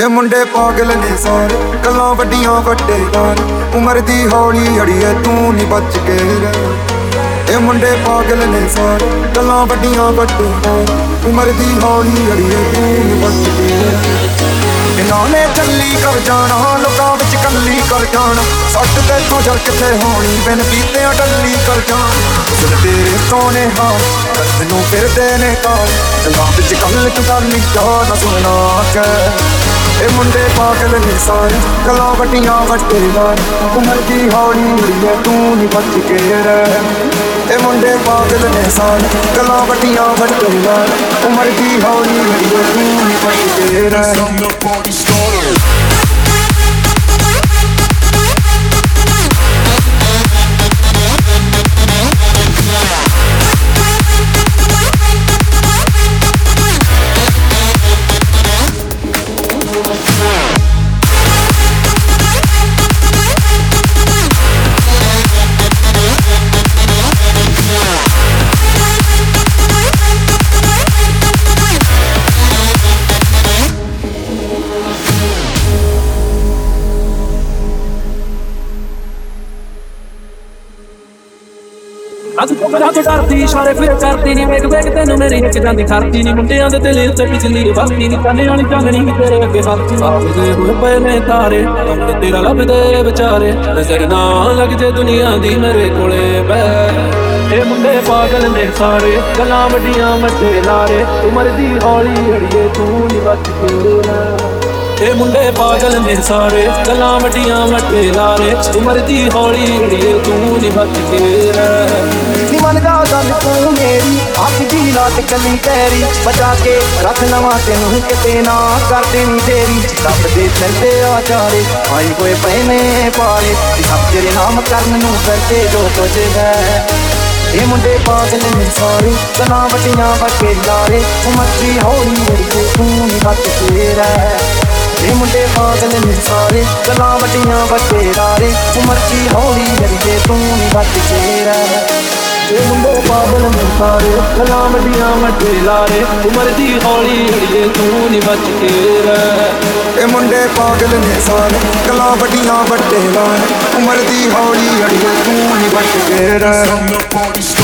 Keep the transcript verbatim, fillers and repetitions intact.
ਮੁੰਡੇ ਪਾਗਲ ਨੇ ਸਾਰੇ, ਗੱਲਾਂ ਵੱਡੀਆਂ ਵੱਡੇ ਯਾਰ, ਉਮਰ ਦੀ ਹੌਲੀ ਅੜੀਏ ਤੂੰ ਨੀ ਬਚ ਕੇ ਰਹਿ। ਇਹ ਮੁੰਡੇ ਪਾਗਲ ਨੇ ਸਾਰੇ, ਗੱਲਾਂ ਵੱਡੀਆਂ ਵੱਡੇ ਯਾਰ, ਉਮਰ ਦੀ ਹੌਲੀ ਅੜੀਏ ਤੂੰ ਨੀ ਬਚ ਕੇ ਰਹਿ। ਇਹਨਾਂ ਨੇ ਚੱਲੀ ਕਰ ਜਾਣਾ, ਲੋਕਾਂ ਵਿੱਚ ਕੱਲੀ ਕਰ ਜਾਣਾ, ਸੱਟ ਤੇ ਤੋਂ ਜਲ ਕਿੱਥੇ ਹੋਣੀ, ਬਿਨ ਪੀਤਿਆਂ ਟੱਲੀ ਕਰ ਜਾਣਾ। ਸੁਣ ਤੇਰੇ ਸੋਹਣੇ ਹਾਲ ਕੱਲ ਨੂੰ ਫਿਰਦੇ ਨੇ ਕਾਲ, ਗੱਲਾਂ ਵਿੱਚ ਕੱਲ ਤੂੰ ਕਰ ਨੀ ਜਾਣਾ ਸੁਣਨਾ ਕਿ ਇਹ ਮੁੰਡੇ ਪਾਗਲ ਨੇ ਸਾਰੇ, ਗੱਲਾਂ ਵੱਡੀਆਂ ਵੱਡੇ ਯਾਰ, ਉਮਰ ਦੀ ਹੌਲੀ ਅੜੀਏ ਤੂੰ ਨੀ ਬਚ ਕੇ ਰਹਿ। ਇਹ ਮੁੰਡੇ ਪਾਗਲ ਨੇ ਸਾਰੇ, ਗੱਲਾਂ ਵੱਡੀਆਂ ਵੱਡੇ ਯਾਰ, ਉਮਰ ਦੀ ਹੌਲੀ ਅੜੀਏ ਤੂੰ ਨੀ ਬਚ ਕੇ ਰਹਿ। ਅੱਜ ਤੋਂ ਕਰਾਂ ਤੋਂ ਡਰਦੀ ਇਸ਼ਾਰੇ ਫਿਰ ਕਰਦੀ ਨੀ, ਵੇਖ ਵੇਖ ਤੈਨੂੰ ਮੇਰੀ ਇੱਕ ਜਾਂਦੀ ਖਰਦੀ ਨੀ, ਮੁੰਡਿਆਂ ਦੇ ਦਿਲ ਉੱਤੇ ਪਿਛਲੀ ਵਸਦੀ ਨੀ, ਤਾਨੇ ਵਾਲੀ ਚਾਨਣੀ ਵੀ ਤੇਰੇ ਅੱਗੇ ਹੱਥ ਸਾਫਦੇ ਹੋਏ ਪਏ ਨੇ ਤਾਰੇ, ਤੇਰਾ ਲੱਭਦੇ ਵਿਚਾਰੇ, ਨਜ਼ਰ ਨਾ ਲੱਗ ਜੇ ਦੁਨੀਆ ਦੀ ਮੇਰੇ ਕੋਲੇ ਬਹਿ। ਇਹ ਮੁੰਡੇ ਪਾਗਲ ਨੇ ਸਾਰੇ, ਗੱਲਾਂ ਵੱਡੀਆਂ ਵੱਡੇ ਲਾਰੇ, ਉਮਰ ਦੀ ਹੌਲੀ ਅੜੀਏ ਤੂੰ ਨੀ ਬਚ ਕੇ ਰਹਿ। ਇਹ ਮੁੰਡੇ ਪਾਗਲ ਨੇ ਸਾਰੇ, ਗੱਲਾਂ ਵੱਡੀਆਂ ਵੱਡੇ ਲਾਰੇ, ਉਮਰ ਦੀ ਹੌਲੀ ਅੜੀਏ ਤੂੰ ਨੀ ਬਚ ਕੇ ਰਹਿ। ਨੀ ਮੰਨਦਾ ਗੱਲ ਤੂੰ ਮੇਰੀ, ਅੱਖ ਦੀ ਲਾਟ ਕੱਲੀ ਤੇਰੀ, ਬਚਾ ਕੇ ਰੱਖ ਲਵਾਂ ਤੈਨੂੰ ਕਿਤੇ ਨਾ ਕਰ ਦੇਣੀ ਤੇਰੀ। ਰੱਬ ਦੇ ਚਲਦੇ ਆਚਾਰੇ ਆਈ ਹੋਏ ਪਏ ਨੇ ਪਾਰੇ, ਸਭ ਤੇਰੇ ਨਾਮ ਕਰਨ ਨੂੰ ਕਰਦੇ ਜੋ ਕੁਝ ਹੈ। ਇਹ ਮੁੰਡੇ ਪਾਗਲ ਨੇ ਸਾਰੇ, ਗੱਲਾਂ ਵੱਡੀਆਂ ਵੱਡੇ ਲਾਰੇ, ਉਮਰ ਦੀ ਹੌਲੀ ਅੜੀਏ ਤੂੰ ਨੀ ਬਚ ਕੇ ਰਹਿ। ਇਹ ਮੁੰਡੇ ਪਾਗਲ ਨੇ ਸਾਰੇ, ਗੱਲਾਂ ਵੱਡੀਆਂ ਵੱਡੇ ਲਾਰੇ, ਉਮਰ ਦੀ ਹੌਲੀ ਅੜੀਏ ਤੂੰ ਨੀ ਬਚ ਕੇ ਰਹਿ। ਇਹ ਮੁੰਡੇ ਪਾਗਲ ਨੇ ਸਾਰੇ, ਗੱਲਾਂ ਵੱਡੀਆਂ ਵੱਡੇ ਲਾਰੇ, ਉਮਰ ਦੀ ਹੌਲੀ ਅੜੀਏ ਤੂੰ ਨੀ ਬਚ ਕੇ ਰਹਿ। ਇਹ ਮੁੰਡੇ ਪਾਗਲ ਨੇ ਸਾਰੇ, ਗੱਲਾਂ ਵੱਡੀਆਂ ਵੱਡੇ ਲਾਰੇ, ਉਮਰ ਦੀ ਹੌਲੀ ਅੜੀਏ ਤੂੰ ਨੀ ਬਚ ਕੇ ਰਹਿ।